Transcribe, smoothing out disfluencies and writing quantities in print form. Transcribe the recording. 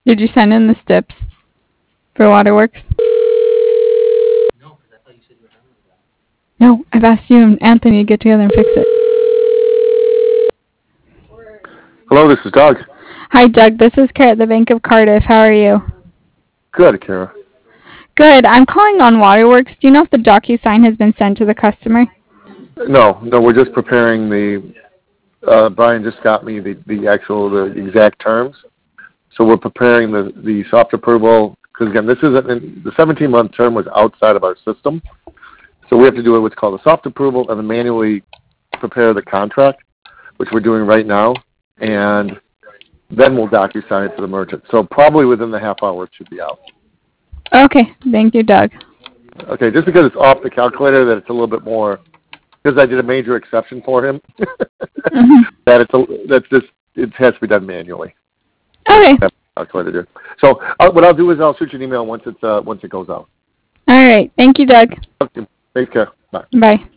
Did you send in the steps for Waterworks? No, because I thought you said you were handling that. No, I've asked you and Anthony to get together and fix it. Hello, this is Doug. Hi, Doug. This is Kara at the Bank of Cardiff. How are you? Good, Kara. Good. I'm calling on Waterworks. Do you know if the DocuSign has been sent to the customer? No, we're just preparing the, Brian just got me the exact terms. So we're preparing the soft approval, because again, this isn't, the 17-month term was outside of our system. So we have to do what's called a soft approval and then manually prepare the contract, which we're doing right now. And then we'll DocuSign it to the merchant. So probably within the half hour it should be out. Okay. Thank you, Doug. Okay, just because it's off the calculator, that it's a little bit more, because I did a major exception for him, it has to be done manually. Okay. Calculator. So what I'll do is I'll shoot you an email once it goes out. All right. Thank you, Doug. Okay. Take care. Bye. Bye.